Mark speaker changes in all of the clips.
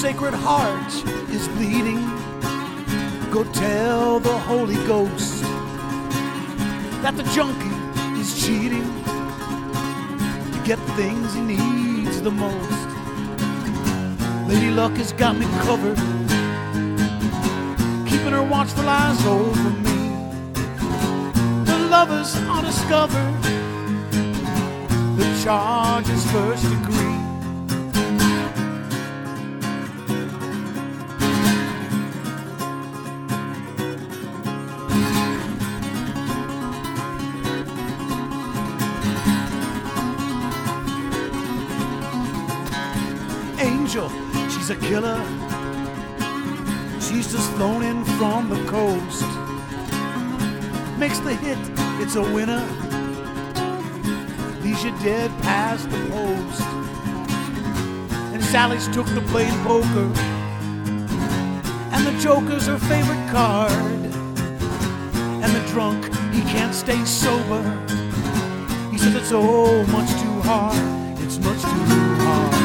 Speaker 1: Sacred Heart is bleeding. Go tell the Holy Ghost that the junkie is cheating to get things he needs the most. Lady Luck has got me covered, keeping her watchful eyes over me. The lovers are discovered, the charge is first degree. Angel, she's a killer. She's just flown in from the coast. Makes the hit, it's a winner. Leaves you dead past the post. And Sally's took to playing poker, and the joker's her favorite card. And the drunk, he can't stay sober. He says it's so much too hard. It's much too hard.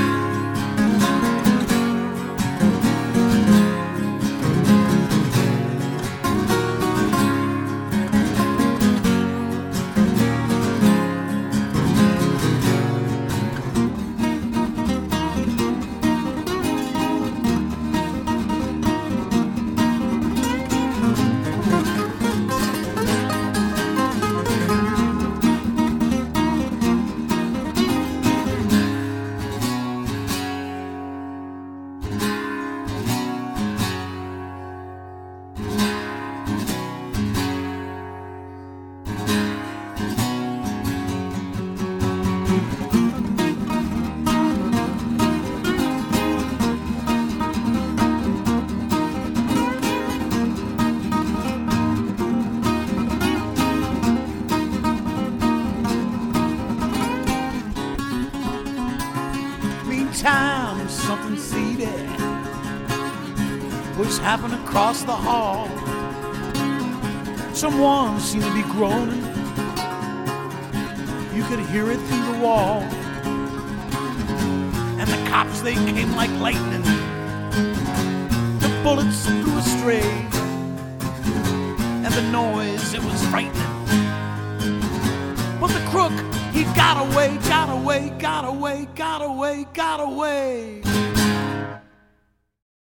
Speaker 1: Meantime, something seedy was happening across the hall. Someone seemed to be groaning. You could hear it through the wall. And the cops, they came like lightning. The bullets flew astray, and the noise, it was frightening. But the crook, he got away, got away, got away, got away, got away.